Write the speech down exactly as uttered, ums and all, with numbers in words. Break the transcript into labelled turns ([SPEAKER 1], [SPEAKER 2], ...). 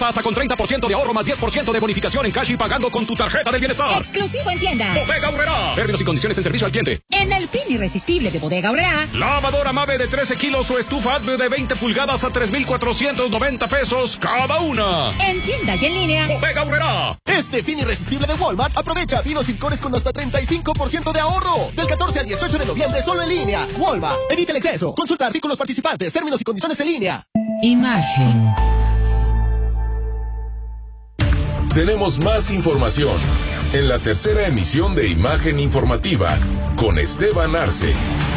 [SPEAKER 1] Pasa con treinta por ciento de ahorro más diez por ciento de bonificación en cash y pagando con tu tarjeta del bienestar.
[SPEAKER 2] Exclusivo en tienda.
[SPEAKER 1] Bodega Aurrerá. Términos y condiciones en servicio al cliente.
[SPEAKER 2] En el fin irresistible de Bodega Aurrerá.
[SPEAKER 1] Lavadora Mave de trece kilos o estufa Advio de veinte pulgadas a tres mil cuatrocientos noventa pesos cada una.
[SPEAKER 2] En tienda y en línea.
[SPEAKER 1] Bodega Aurrerá.
[SPEAKER 3] Este fin irresistible de Walmart, aprovecha vinos Licores con hasta treinta y cinco por ciento de ahorro. Del catorce al dieciocho de noviembre solo en línea. Walmart. Evita el exceso. Consulta artículos participantes, términos y condiciones en línea.
[SPEAKER 4] Imagen.
[SPEAKER 5] Tenemos más información en la tercera emisión de Imagen Informativa con Esteban Arce.